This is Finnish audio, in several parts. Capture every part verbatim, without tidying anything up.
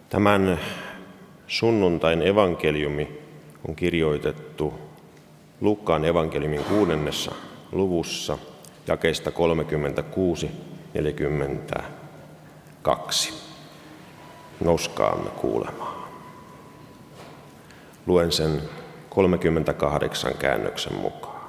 Tämän sunnuntain evankeliumi on kirjoitettu Luukkaan evankeliumin kuudennessa luvussa jakeista kolmekymmentäkuusi neljäkymmentäkaksi. Nouskaamme kuulemaan. Luen sen kolmekymmentäkahdeksan käännöksen mukaan.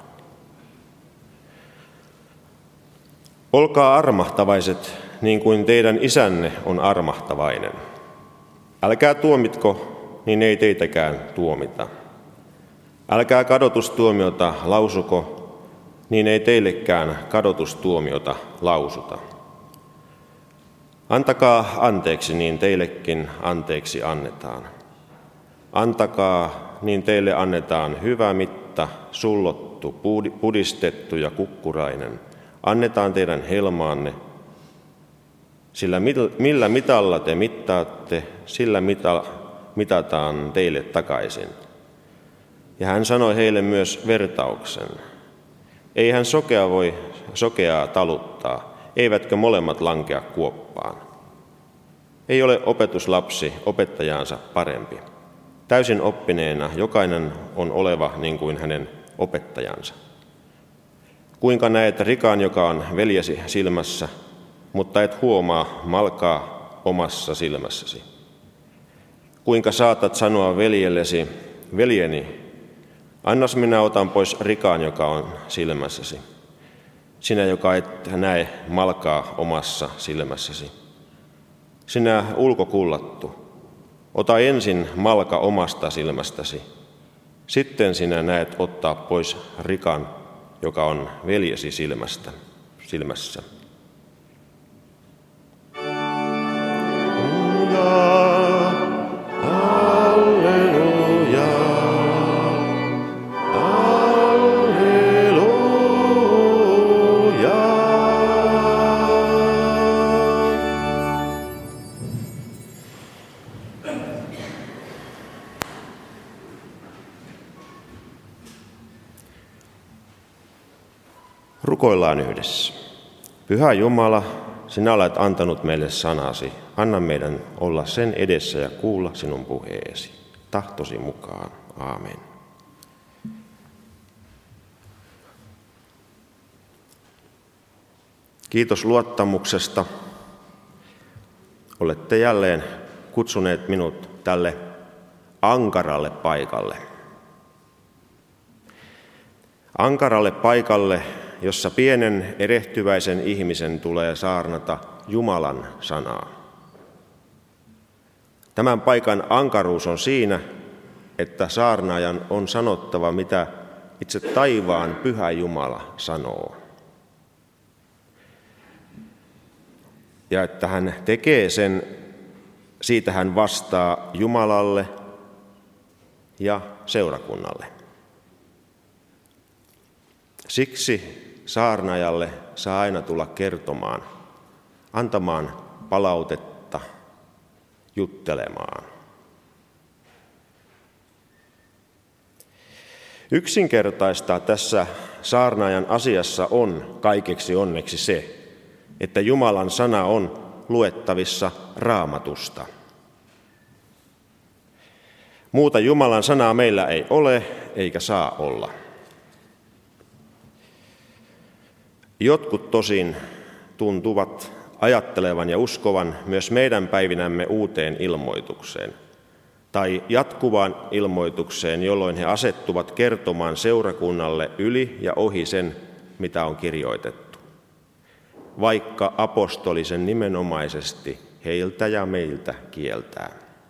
Olkaa armahtavaiset, niin kuin teidän isänne on armahtavainen. Älkää tuomitko, niin ei teitäkään tuomita. Älkää kadotustuomiota lausuko, niin ei teillekään kadotustuomiota lausuta. Antakaa anteeksi, niin teillekin anteeksi annetaan. Antakaa, niin teille annetaan hyvä mitta, sullottu, pudistettu ja kukkurainen. Annetaan teidän helmaanne, sillä millä mitalla te mittaatte, sillä mita, mitataan teille takaisin. Ja hän sanoi heille myös vertauksen. Ei hän sokea voi sokeaa taluttaa, eivätkö molemmat lankea kuoppaan. Ei ole opetuslapsi opettajaansa parempi. Täysin oppineena jokainen on oleva niin kuin hänen opettajansa. Kuinka näet rikaan, joka on veljesi silmässä, mutta et huomaa malkaa omassa silmässäsi? Kuinka saatat sanoa veljellesi, veljeni, annas minä otan pois rikaan, joka on silmässäsi, sinä, joka et näe malkaa omassa silmässäsi. Sinä ulkokullattu, ota ensin malka omasta silmästäsi, sitten sinä näet ottaa pois rikan, joka on veljesi silmästä, silmässä. Rukoillaan yhdessä. Pyhä Jumala, sinä olet antanut meille sanasi. Anna meidän olla sen edessä ja kuulla sinun puheesi. Tahtosi mukaan. Aamen. Kiitos luottamuksesta. Olette jälleen kutsuneet minut tälle ankaralle paikalle. Ankaralle paikalle, jossa pienen erehtyväisen ihmisen tulee saarnata Jumalan sanaa. Tämän paikan ankaruus on siinä, että saarnaajan on sanottava, mitä itse taivaan pyhä Jumala sanoo. Ja että hän tekee sen, siitä hän vastaa Jumalalle ja seurakunnalle. Siksi saarnaajalle saa aina tulla kertomaan, antamaan palautetta, juttelemaan. Yksinkertaista tässä saarnaajan asiassa on kaikeksi onneksi se, että Jumalan sana on luettavissa Raamatusta. Muuta Jumalan sanaa meillä ei ole eikä saa olla. Jotkut tosin tuntuvat ajattelevan ja uskovan myös meidän päivinämme uuteen ilmoitukseen tai jatkuvaan ilmoitukseen, jolloin he asettuvat kertomaan seurakunnalle yli ja ohi sen, mitä on kirjoitettu, vaikka apostolisen nimenomaisesti heiltä ja meiltä kieltää.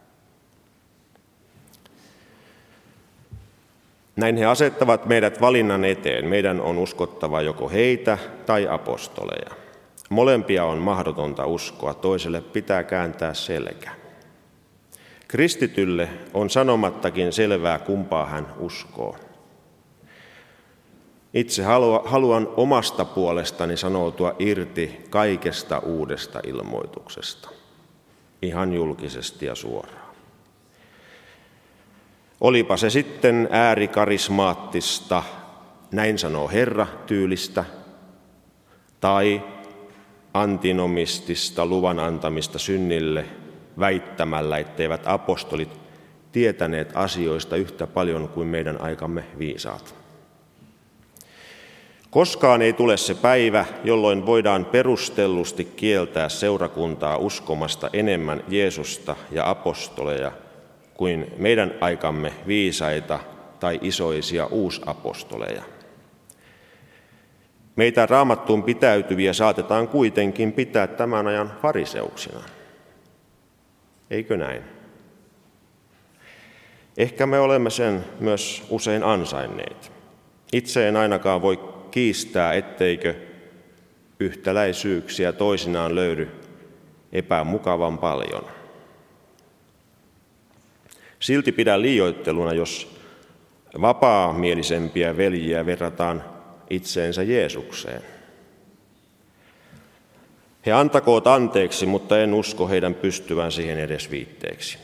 Näin he asettavat meidät valinnan eteen. Meidän on uskottava joko heitä tai apostoleja. Molempia on mahdotonta uskoa, toiselle pitää kääntää selkä. Kristitylle on sanomattakin selvää, kumpaa hän uskoo. Itse haluan omasta puolestani sanoutua irti kaikesta uudesta ilmoituksesta, ihan julkisesti ja suoraan. Olipa se sitten äärikarismaattista, näin sanoo Herra tyylistä, tai antinomistista luvan antamista synnille väittämällä, etteivät apostolit tietäneet asioista yhtä paljon kuin meidän aikamme viisaat. Koskaan ei tule se päivä, jolloin voidaan perustellusti kieltää seurakuntaa uskomasta enemmän Jeesusta ja apostoleja kuin meidän aikamme viisaita tai isoisia uusapostoleja. Meitä Raamattuun pitäytyviä saatetaan kuitenkin pitää tämän ajan fariseuksina. Eikö näin? Ehkä me olemme sen myös usein ansainneet. Itse en ainakaan voi kiistää, etteikö yhtäläisyyksiä toisinaan löydy epämukavan paljon. Silti pidän liioitteluna, jos vapaamielisempiä veljiä verrataan itseensä Jeesukseen. He antakoot anteeksi, mutta en usko heidän pystyvän siihen edes viitteeksi.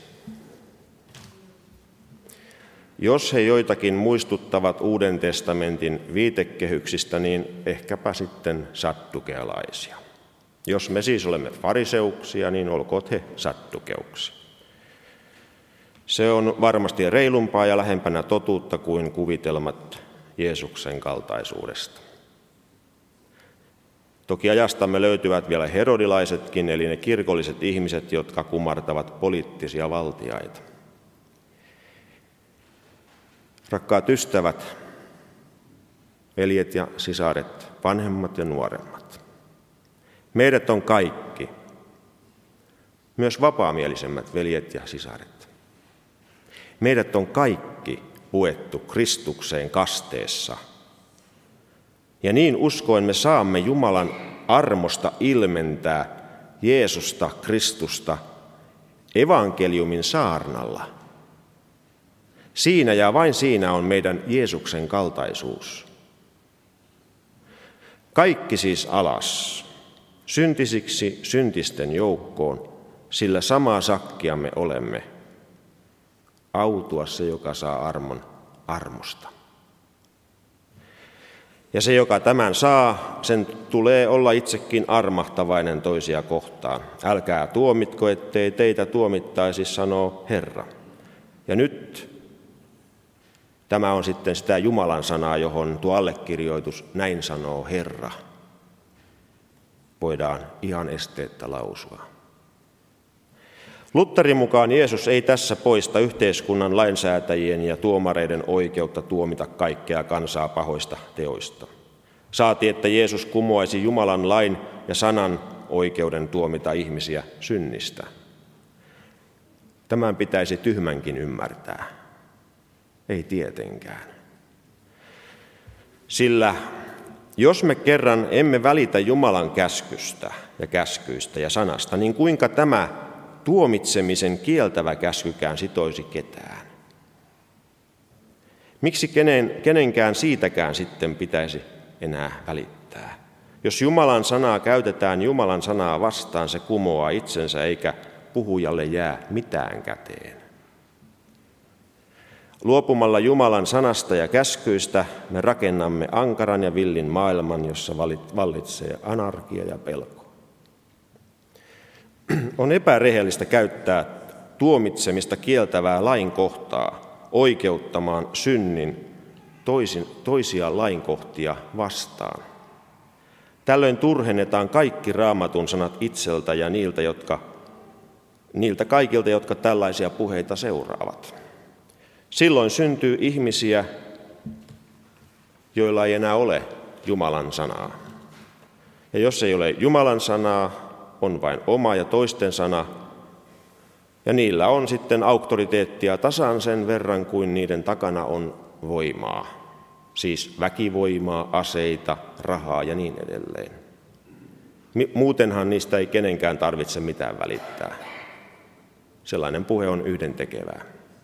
Jos he joitakin muistuttavat Uuden testamentin viitekehyksistä, niin ehkäpä sitten saddukealaisia. Jos me siis olemme fariseuksia, niin olkoot he saddukeuksia. Se on varmasti reilumpaa ja lähempänä totuutta kuin kuvitelmat Jeesuksen kaltaisuudesta. Toki ajastamme löytyvät vielä herodilaisetkin, eli ne kirkolliset ihmiset, jotka kumartavat poliittisia valtiaita. Rakkaat ystävät, veljet ja sisaret, vanhemmat ja nuoremmat. Meidät on kaikki, myös vapaamielisemmät veljet ja sisaret. Meidät on kaikki puettu Kristukseen kasteessa. Ja niin uskoen me saamme Jumalan armosta ilmentää Jeesusta, Kristusta, evankeliumin saarnalla. Siinä ja vain siinä on meidän Jeesuksen kaltaisuus. Kaikki siis alas, syntisiksi syntisten joukkoon, sillä samaa sakkia me olemme. Autua se, joka saa armon armosta. Ja se, joka tämän saa, sen tulee olla itsekin armahtavainen toisia kohtaan. Älkää tuomitko, ettei teitä tuomittaisi, sanoo Herra. Ja nyt tämä on sitten sitä Jumalan sanaa, johon tuo allekirjoitus, näin sanoo Herra, voidaan ihan esteettä lausua. Lutherin mukaan Jeesus ei tässä poista yhteiskunnan lainsäätäjien ja tuomareiden oikeutta tuomita kaikkea kansaa pahoista teoista. Saati, että Jeesus kumoaisi Jumalan lain ja sanan oikeuden tuomita ihmisiä synnistä. Tämän pitäisi tyhmänkin ymmärtää. Ei tietenkään. Sillä jos me kerran emme välitä Jumalan käskystä ja käskyistä ja sanasta, niin kuinka tämä tuomitsemisen kieltävä käskykään sitoisi ketään? Miksi kenen, kenenkään siitäkään sitten pitäisi enää välittää? Jos Jumalan sanaa käytetään Jumalan sanaa vastaan, se kumoaa itsensä eikä puhujalle jää mitään käteen. Luopumalla Jumalan sanasta ja käskyistä me rakennamme ankaran ja villin maailman, jossa vallitsee anarkia ja pelko. On epärehellistä käyttää tuomitsemista kieltävää lainkohtaa oikeuttamaan synnin toisin, toisia lainkohtia vastaan. Tällöin turhennetaan kaikki Raamatun sanat itseltä ja niiltä, jotka, niiltä kaikilta, jotka tällaisia puheita seuraavat. Silloin syntyy ihmisiä, joilla ei enää ole Jumalan sanaa. Ja jos ei ole Jumalan sanaa, on vain oma ja toisten sana, ja niillä on sitten auktoriteettia tasan sen verran kuin niiden takana on voimaa. Siis väkivoimaa, aseita, rahaa ja niin edelleen. Muutenhan niistä ei kenenkään tarvitse mitään välittää. Sellainen puhe on yhdentekevää.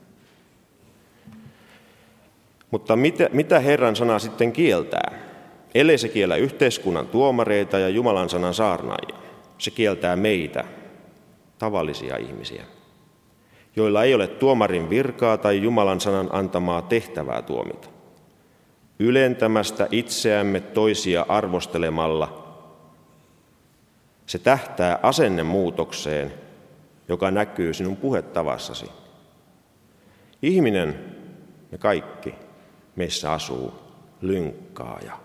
Mutta mitä, mitä Herran sana sitten kieltää? Ellei se kiellä yhteiskunnan tuomareita ja Jumalan sanan saarnaajia. Se kieltää meitä, tavallisia ihmisiä, joilla ei ole tuomarin virkaa tai Jumalan sanan antamaa tehtävää tuomita. Ylentämästä itseämme toisia arvostelemalla se tähtää asennemuutokseen joka näkyy sinun puhetavassasi. Ihminen, me kaikki, meissä asuu lynkkaaja.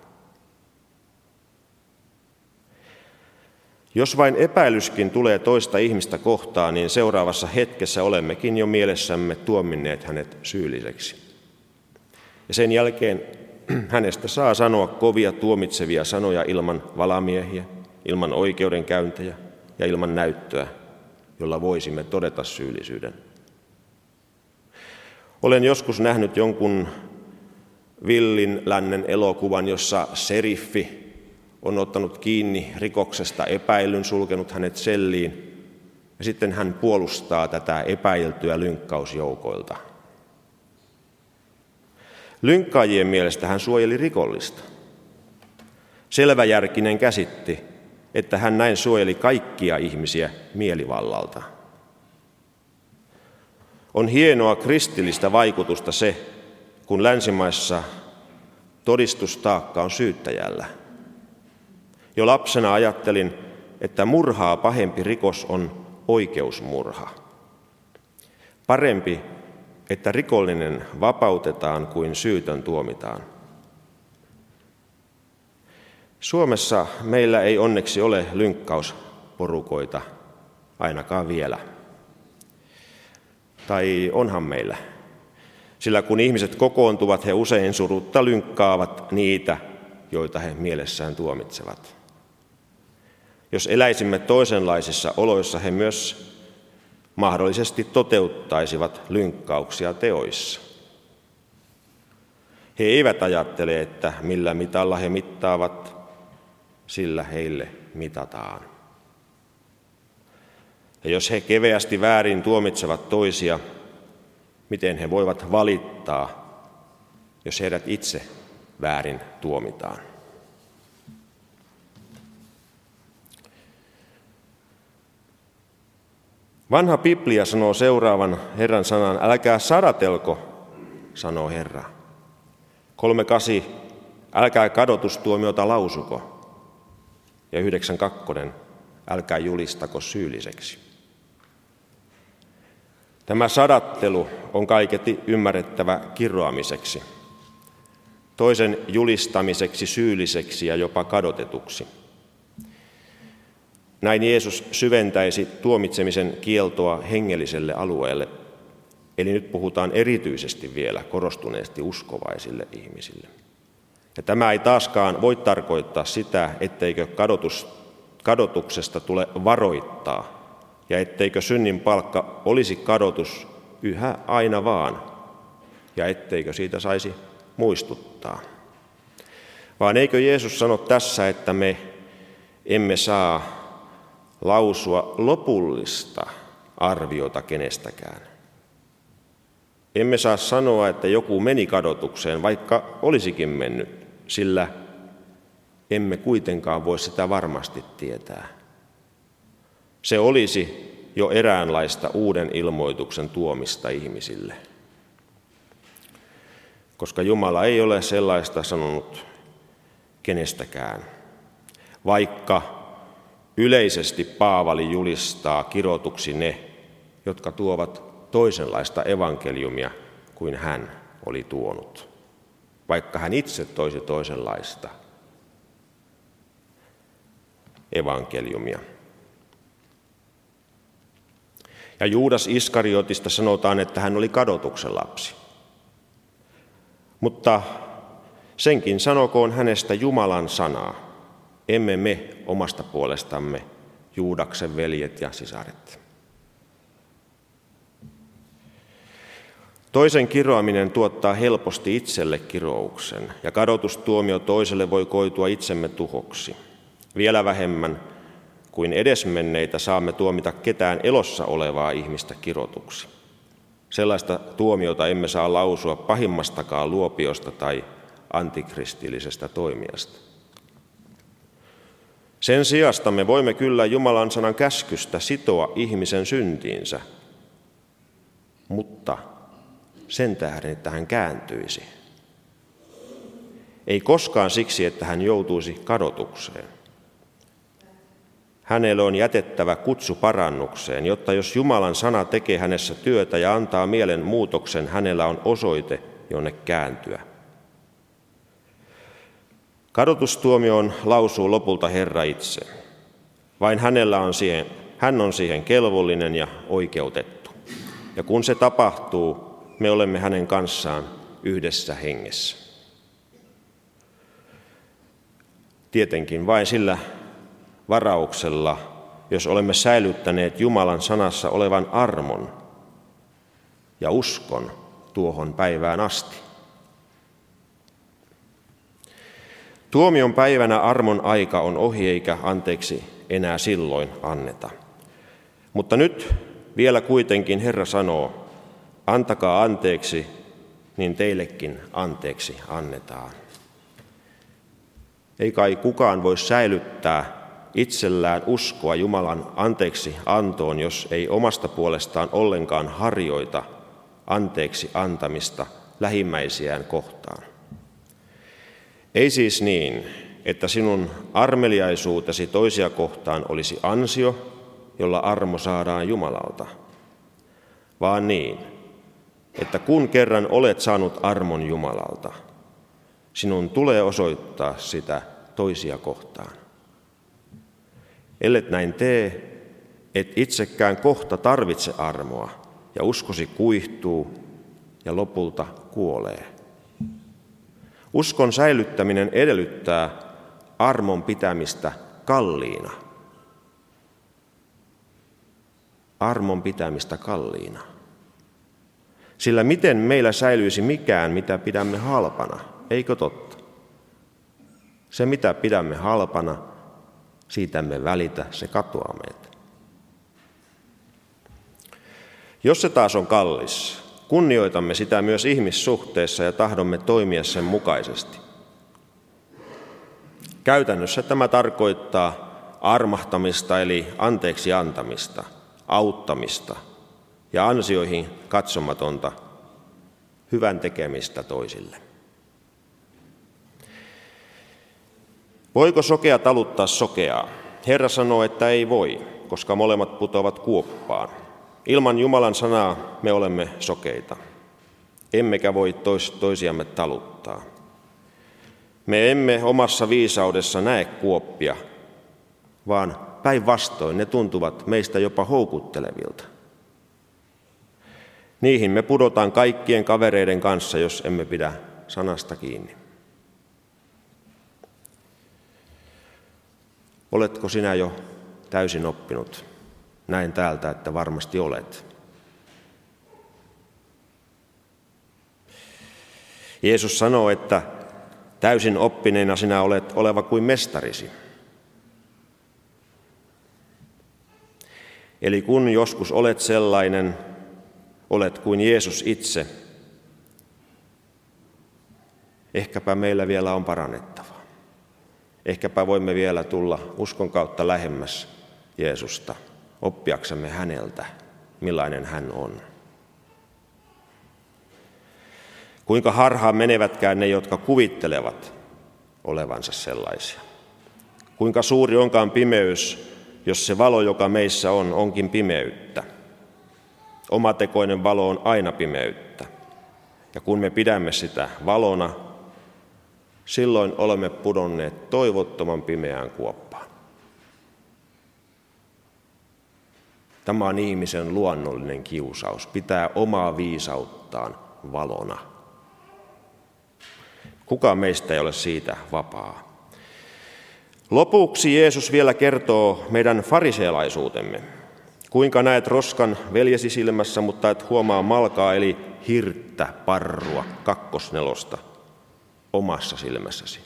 Jos vain epäilyskin tulee toista ihmistä kohtaan, niin seuraavassa hetkessä olemmekin jo mielessämme tuominneet hänet syylliseksi. Ja sen jälkeen hänestä saa sanoa kovia tuomitsevia sanoja ilman valamiehiä, ilman oikeudenkäyntejä ja ilman näyttöä, jolla voisimme todeta syyllisyyden. Olen joskus nähnyt jonkun villin lännen elokuvan, jossa seriffi on ottanut kiinni rikoksesta epäillyn, sulkenut hänet selliin, ja sitten hän puolustaa tätä epäiltyä lynkkausjoukoilta. Lynkkaajien mielestä hän suojeli rikollista. Selväjärkinen käsitti, että hän näin suojeli kaikkia ihmisiä mielivallalta. On hienoa kristillistä vaikutusta se, kun länsimaissa todistustaakka on syyttäjällä. Jo lapsena ajattelin, että murhaa pahempi rikos on oikeusmurha. Parempi, että rikollinen vapautetaan kuin syytön tuomitaan. Suomessa meillä ei onneksi ole lynkkausporukoita, ainakaan vielä. Tai onhan meillä. Sillä kun ihmiset kokoontuvat, he usein surutta lynkkaavat niitä, joita he mielessään tuomitsevat. Jos eläisimme toisenlaisissa oloissa, he myös mahdollisesti toteuttaisivat lynkkauksia teoissa. He eivät ajattele, että millä mitalla he mittaavat, sillä heille mitataan. Ja jos he keveästi väärin tuomitsevat toisia, miten he voivat valittaa, jos heidät itse väärin tuomitaan? Vanha Biblia sanoo seuraavan Herran sanan, älkää sadatelko, sanoo Herra. kolme kasi, älkää kadotustuomiota lausuko. Ja yhdeksän kakkonen, älkää julistako syylliseksi. Tämä sadattelu on kaiketi ymmärrettävä kiroamiseksi, toisen julistamiseksi syylliseksi ja jopa kadotetuksi. Näin Jeesus syventäisi tuomitsemisen kieltoa hengelliselle alueelle, eli nyt puhutaan erityisesti vielä korostuneesti uskovaisille ihmisille. Ja tämä ei taaskaan voi tarkoittaa sitä, etteikö kadotus, kadotuksesta tule varoittaa, ja etteikö synnin palkka olisi kadotus yhä aina vaan, ja etteikö siitä saisi muistuttaa. Vaan eikö Jeesus sano tässä, että me emme saa lausua lopullista arviota kenestäkään. Emme saa sanoa, että joku meni kadotukseen, vaikka olisikin mennyt, sillä emme kuitenkaan voi sitä varmasti tietää. Se olisi jo eräänlaista uuden ilmoituksen tuomista ihmisille. Koska Jumala ei ole sellaista sanonut kenestäkään, vaikka yleisesti Paavali julistaa kirotuksi ne, jotka tuovat toisenlaista evankeliumia kuin hän oli tuonut, vaikka hän itse toisi toisenlaista evankeliumia. Ja Juudas Iskariotista sanotaan, että hän oli kadotuksen lapsi. Mutta senkin sanokoon hänestä Jumalan sanaa. Emme me omasta puolestamme, Juudaksen veljet ja sisaret. Toisen kiroaminen tuottaa helposti itselle kirouksen, ja kadotustuomio toiselle voi koitua itsemme tuhoksi. Vielä vähemmän kuin edesmenneitä saamme tuomita ketään elossa olevaa ihmistä kirotuksi. Sellaista tuomiota emme saa lausua pahimmastakaan luopiosta tai antikristillisestä toimijasta. Sen sijasta me voimme kyllä Jumalan sanan käskystä sitoa ihmisen syntiinsä, mutta sen tähden, että hän kääntyisi. Ei koskaan siksi, että hän joutuisi kadotukseen. hänelle on jätettävä kutsu parannukseen, jotta jos Jumalan sana tekee hänessä työtä ja antaa mielen muutoksen, hänellä on osoite, jonne kääntyä. Kadotustuomioon lausuu lopulta Herra itse. Vain hänellä on siihen, hän on siihen kelvollinen ja oikeutettu. Ja kun se tapahtuu, me olemme hänen kanssaan yhdessä hengessä. Tietenkin vain sillä varauksella, jos olemme säilyttäneet Jumalan sanassa olevan armon ja uskon tuohon päivään asti. Tuomion päivänä armon aika on ohi eikä anteeksi enää silloin anneta. Mutta nyt vielä kuitenkin Herra sanoo, antakaa anteeksi, niin teillekin anteeksi annetaan. Ei kai kukaan voi säilyttää itsellään uskoa Jumalan anteeksi antoon, jos ei omasta puolestaan ollenkaan harjoita anteeksi antamista lähimmäisiään kohtaan. Ei siis niin, että sinun armeliaisuutesi toisia kohtaan olisi ansio, jolla armo saadaan Jumalalta, vaan niin, että kun kerran olet saanut armon Jumalalta, sinun tulee osoittaa sitä toisia kohtaan. Ellet näin tee, et itsekään kohta tarvitse armoa, ja uskosi kuihtuu ja lopulta kuolee. Uskon säilyttäminen edellyttää armon pitämistä kalliina. Armon pitämistä kalliina. Sillä miten meillä säilyisi mikään, mitä pidämme halpana, eikö totta? Se, mitä pidämme halpana, siitä emme välitä, se katoaa meiltä. Jos se taas on kallis, kunnioitamme sitä myös ihmissuhteessa ja tahdomme toimia sen mukaisesti. Käytännössä tämä tarkoittaa armahtamista eli anteeksi antamista, auttamista ja ansioihin katsomatonta hyvän tekemistä toisille. Voiko sokea taluttaa sokeaa? Herra sanoo, että ei voi, koska molemmat putoavat kuoppaan. Ilman Jumalan sanaa me olemme sokeita, emmekä voi tois, toisiamme taluttaa. Me emme omassa viisaudessa näe kuoppia, vaan päinvastoin ne tuntuvat meistä jopa houkuttelevilta. Niihin me pudotaan kaikkien kavereiden kanssa, jos emme pidä sanasta kiinni. Oletko sinä jo täysin oppinut? Näin täältä, että varmasti olet. Jeesus sanoo, että täysin oppineena sinä olet oleva kuin mestarisi. Eli kun joskus olet sellainen, olet kuin Jeesus itse, ehkäpä meillä vielä on parannettavaa. Ehkäpä voimme vielä tulla uskon kautta lähemmäs Jeesusta, oppiaksemme häneltä, millainen hän on. Kuinka harhaan menevätkään ne, jotka kuvittelevat olevansa sellaisia. Kuinka suuri onkaan pimeys, jos se valo, joka meissä on, onkin pimeyttä. Omatekoinen valo on aina pimeyttä. Ja kun me pidämme sitä valona, silloin olemme pudonneet toivottoman pimeään kuoppaan. Tämä on ihmisen luonnollinen kiusaus, pitää omaa viisauttaan valona. Kukaan meistä ei ole siitä vapaa. Lopuksi Jeesus vielä kertoo meidän farisealaisuutemme. Kuinka näet roskan veljesi silmässä, mutta et huomaa malkaa eli hirttä, parrua, kakkosnelosta omassa silmässäsi.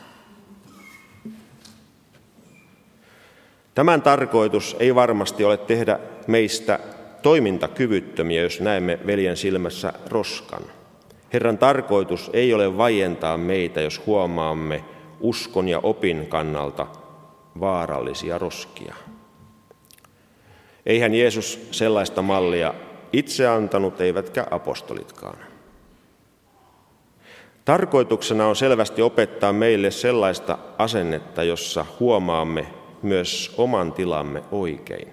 Tämän tarkoitus ei varmasti ole tehdä meistä toimintakyvyttömiä, jos näemme veljen silmässä roskan. Herran tarkoitus ei ole vaientaa meitä, jos huomaamme uskon ja opin kannalta vaarallisia roskia. Eihän Jeesus sellaista mallia itse antanut, eivätkä apostolitkaan. Tarkoituksena on selvästi opettaa meille sellaista asennetta, jossa huomaamme myös oman tilamme oikein.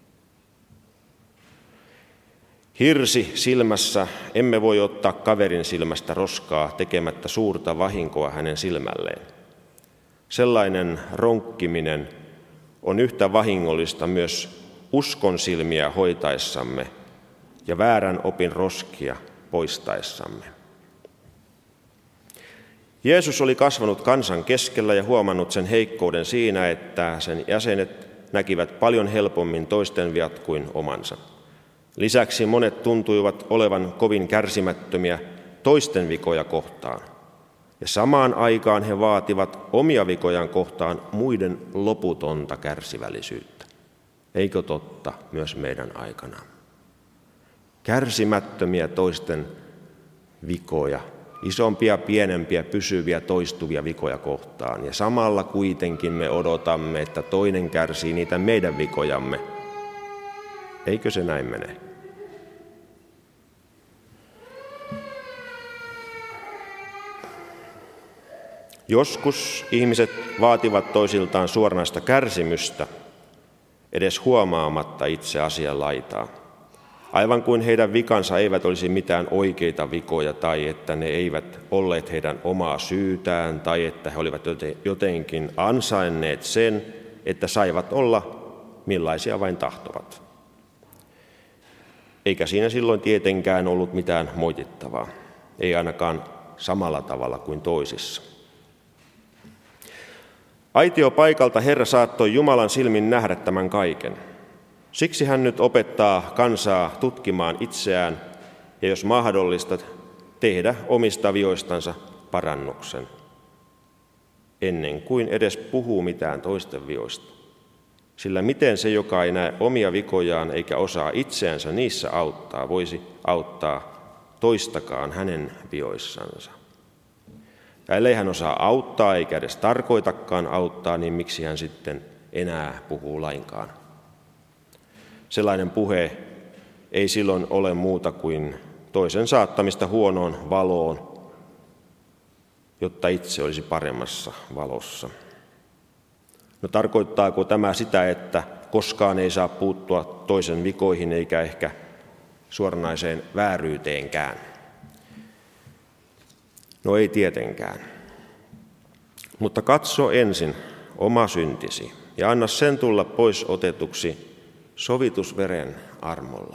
Hirsi silmässä emme voi ottaa kaverin silmästä roskaa tekemättä suurta vahinkoa hänen silmälleen. Sellainen ronkkiminen on yhtä vahingollista myös uskon silmiä hoitaessamme ja väärän opin roskia poistaessamme. Jeesus oli kasvanut kansan keskellä ja huomannut sen heikkouden siinä, että sen jäsenet näkivät paljon helpommin toisten viat kuin omansa. Lisäksi monet tuntuivat olevan kovin kärsimättömiä toisten vikoja kohtaan. Ja samaan aikaan he vaativat omia vikojaan kohtaan muiden loputonta kärsivällisyyttä. Eikö totta myös meidän aikana? Kärsimättömiä toisten vikoja, isompia, pienempiä, pysyviä, toistuvia vikoja kohtaan. Ja samalla kuitenkin me odotamme, että toinen kärsii niitä meidän vikojamme. Eikö se näin mene? Joskus ihmiset vaativat toisiltaan suoranaista kärsimystä, edes huomaamatta itse asian laitaa. Aivan kuin heidän vikansa eivät olisi mitään oikeita vikoja tai että ne eivät olleet heidän omaa syytään tai että he olivat jotenkin ansainneet sen, että saivat olla millaisia vain tahtovat. Eikä siinä silloin tietenkään ollut mitään moitittavaa, ei ainakaan samalla tavalla kuin toisissa. Aitiopaikalta Herra saattoi Jumalan silmin nähdä tämän kaiken. Siksi hän nyt opettaa kansaa tutkimaan itseään ja jos mahdollista tehdä omista vioistansa parannuksen, ennen kuin edes puhuu mitään toisten vioista. Sillä miten se, joka ei näe omia vikojaan eikä osaa itseänsä niissä auttaa, voisi auttaa toistakaan hänen vioissansa. Ja ellei hän osaa auttaa eikä edes tarkoitakaan auttaa, niin miksi hän sitten enää puhuu lainkaan? Sellainen puhe ei silloin ole muuta kuin toisen saattamista huonoon valoon, jotta itse olisi paremmassa valossa. No tarkoittaako tämä sitä, että koskaan ei saa puuttua toisen vikoihin eikä ehkä suoranaiseen vääryyteenkään? No ei tietenkään. Mutta katso ensin oma syntisi ja anna sen tulla pois otetuksi sovitusveren armolla.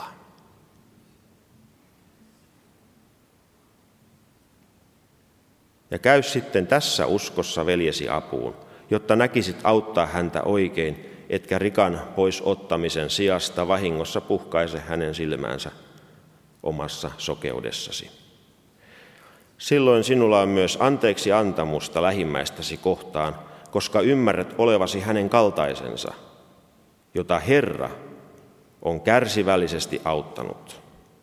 Ja käy sitten tässä uskossa veljesi apuun, jotta näkisit auttaa häntä oikein, etkä rikan pois ottamisen sijasta vahingossa puhkaise hänen silmäänsä omassa sokeudessasi. Silloin sinulla on myös anteeksi antamusta lähimmäistäsi kohtaan, koska ymmärrät olevasi hänen kaltaisensa, jota Herra on kärsivällisesti auttanut.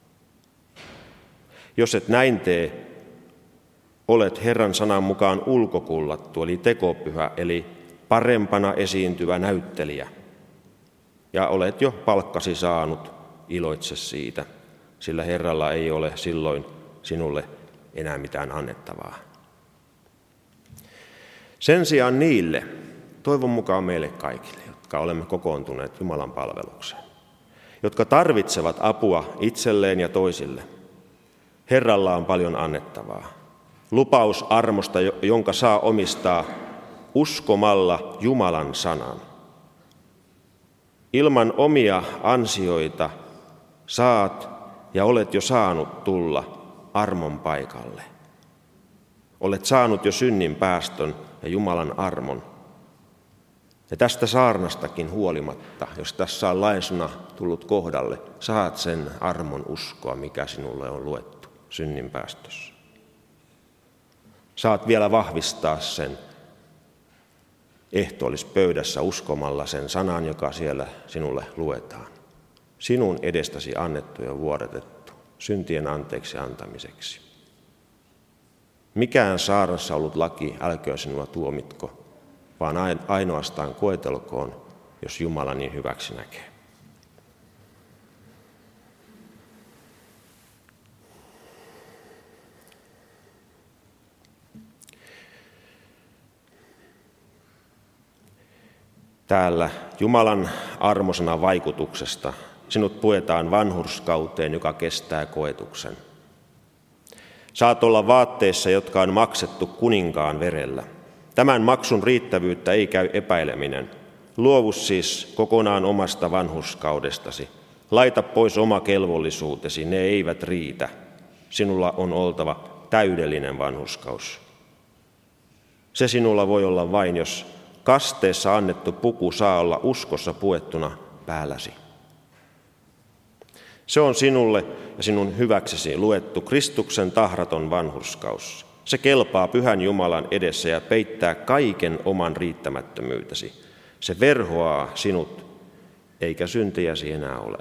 Jos et näin tee, olet Herran sanan mukaan ulkokullattu, eli tekopyhä, eli parempana esiintyvä näyttelijä. Ja olet jo palkkasi saanut, iloitse siitä, sillä Herralla ei ole silloin sinulle enää mitään annettavaa. Sen sijaan niille, toivon mukaan meille kaikille, jotka olemme kokoontuneet Jumalan palvelukseen, jotka tarvitsevat apua itselleen ja toisille, Herralla on paljon annettavaa. Lupaus armosta, jonka saa omistaa uskomalla Jumalan sanan. Ilman omia ansioita saat ja olet jo saanut tulla armon paikalle. Olet saanut jo synnin päästön ja Jumalan armon. Ja tästä saarnastakin huolimatta, jos tässä on laisuna tullut kohdalle, saat sen armon uskoa, mikä sinulle on luettu synnin päästössä. Saat vielä vahvistaa sen ehtoollispöydässä uskomalla sen sanan, joka siellä sinulle luetaan. Sinun edestäsi annettu ja vuodatettu syntien anteeksi antamiseksi. Mikään saarnassa ollut laki älköön sinua tuomitko, vaan ainoastaan koetelkoon, jos Jumala niin hyväksi näkee. täällä Jumalan armosanan vaikutuksesta sinut puetaan vanhurskauteen, joka kestää koetuksen. Saat olla vaatteissa, jotka on maksettu kuninkaan verellä. Tämän maksun riittävyyttä ei käy epäileminen. Luovu siis kokonaan omasta vanhurskaudestasi. Laita pois oma kelvollisuutesi, ne eivät riitä. Sinulla on oltava täydellinen vanhurskaus. Se sinulla voi olla vain, jos kasteessa annettu puku saa olla uskossa puettuna päälläsi. Se on sinulle ja sinun hyväksesi luettu Kristuksen tahraton vanhurskaus. Se kelpaa Pyhän Jumalan edessä ja peittää kaiken oman riittämättömyytesi. Se verhoaa sinut, eikä syntiäsi enää ole.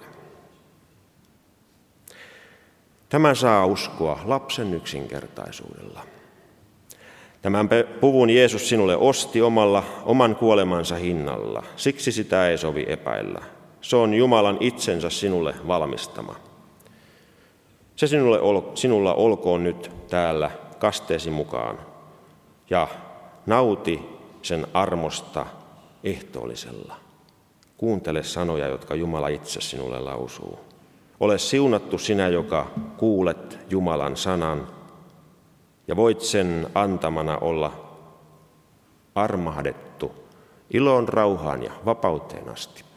Tämä saa uskoa lapsen yksinkertaisuudella. Tämän puvun Jeesus sinulle osti omalla, oman kuolemansa hinnalla. Siksi sitä ei sovi epäillä. Se on Jumalan itsensä sinulle valmistama. Se sinulle, sinulla olkoon nyt täällä kasteesi mukaan ja nauti sen armosta ehtoollisella. Kuuntele sanoja, jotka Jumala itse sinulle lausuu. Ole siunattu sinä, joka kuulet Jumalan sanan ja voit sen antamana olla armahdettu iloon, rauhaan ja vapauteen asti.